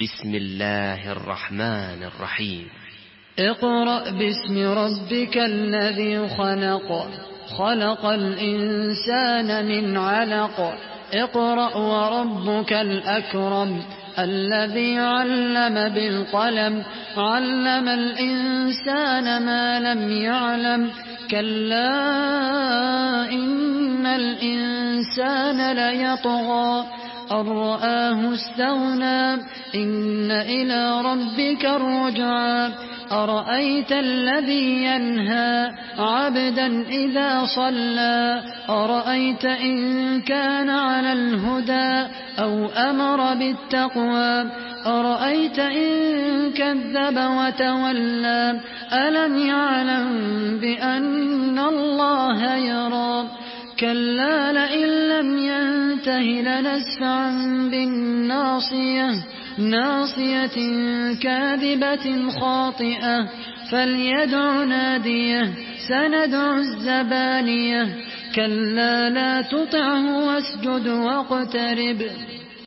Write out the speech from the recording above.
بسم الله الرحمن الرحيم. اقرأ باسم ربك الذي خلق، خلق الإنسان من علق. اقرأ وربك الأكرم الذي علم بالقلم، علم الإنسان ما لم يعلم. كلا إن الإنسان ليطغى أن رآه استغنى، إن إلى ربك الرجعى. أرأيت الذي ينهى عبدا إذا صلى، أرأيت إن كان على الهدى أو أمر بالتقوى، أرأيت إن كذب وتولى. ألم يعلم بأن الله يرى. كلا لئن لم ينته لنسفعا بالناصية، ناصية كاذبة خاطئة. فليدع ناديه سندع الزبانية. كلا لا تطعه واسجد واقترب.